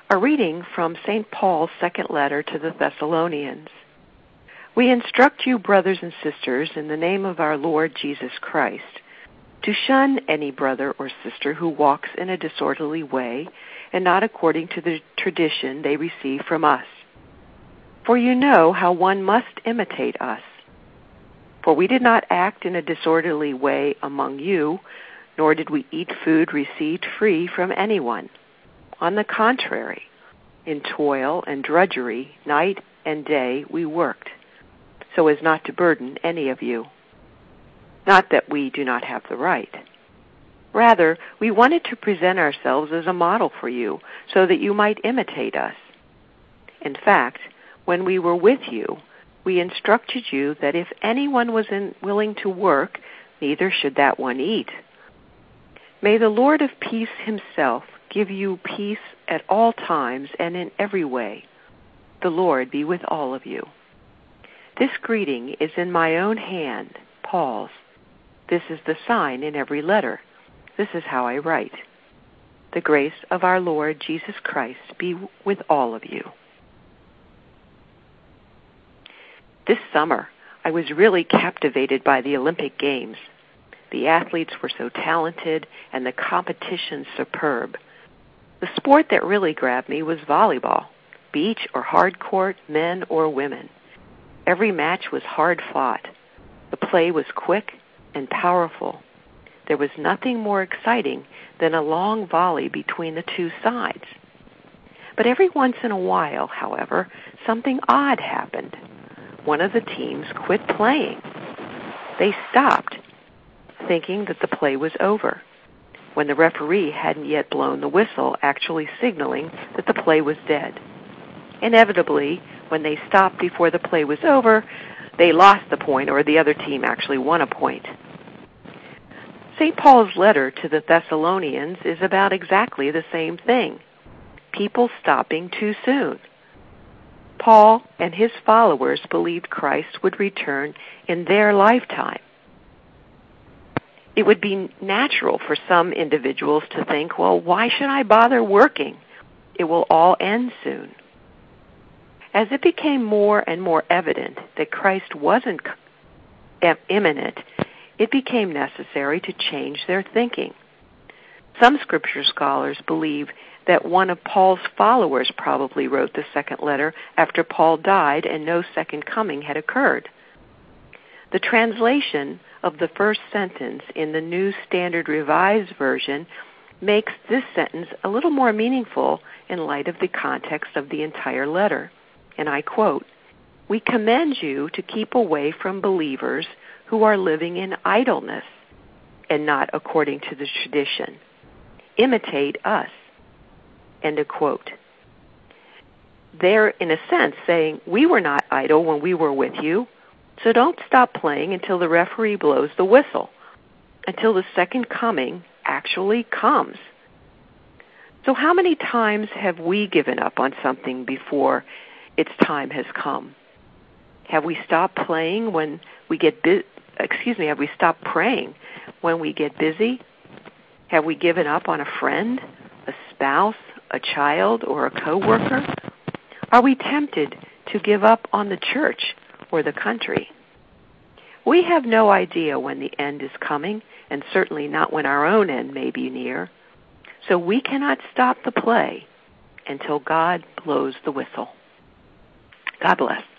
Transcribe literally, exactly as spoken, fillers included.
A reading from Saint Paul's second letter to the Thessalonians. We instruct you, brothers and sisters, in the name of our Lord Jesus Christ, to shun any brother or sister who walks in a disorderly way and not according to the tradition they receive from us. For you know how one must imitate us. For we did not act in a disorderly way among you, nor did we eat food received free from anyone. On the contrary, in toil and drudgery, night and day we worked, so as not to burden any of you. Not that we do not have the right. Rather, we wanted to present ourselves as a model for you, so that you might imitate us. In fact, when we were with you, we instructed you that if anyone was in, willing to work, neither should that one eat. May the Lord of peace himself give you peace at all times and in every way. The Lord be with all of you. This greeting is in my own hand, Paul's. This is the sign in every letter. This is how I write. The grace of our Lord Jesus Christ be with all of you. This summer, I was really captivated by the Olympic Games. The athletes were so talented and the competition superb. The sport that really grabbed me was volleyball, beach or hard court, men or women. Every match was hard fought. The play was quick and powerful. There was nothing more exciting than a long volley between the two sides. But every once in a while, however, something odd happened. One of the teams quit playing. They stopped, thinking that the play was over, when the referee hadn't yet blown the whistle, actually signaling that the play was dead. Inevitably, when they stopped before the play was over, they lost the point, or the other team actually won a point. Saint Paul's letter to the Thessalonians is about exactly the same thing. People stopping too soon. Paul and his followers believed Christ would return in their lifetime. It would be natural for some individuals to think, well, why should I bother working? It will all end soon. As it became more and more evident that Christ wasn't imminent, it became necessary to change their thinking. Some scripture scholars believe that one of Paul's followers probably wrote the second letter after Paul died and no second coming had occurred. The translation of the first sentence in the New Standard Revised Version makes this sentence a little more meaningful in light of the context of the entire letter. And I quote, "We commend you to keep away from believers who are living in idleness and not according to the tradition. Imitate us." End of quote. They're, in a sense, saying, we were not idle when we were with you, so don't stop playing until the referee blows the whistle, until the second coming actually comes. So how many times have we given up on something before its time has come? Have we stopped playing when we get bu- excuse me, have we stopped praying when we get busy? Have we given up on a friend, a spouse, a child, or a coworker? Are we tempted to give up on the church or the country? We have no idea when the end is coming, and certainly not when our own end may be near. So we cannot stop the play until God blows the whistle. God bless.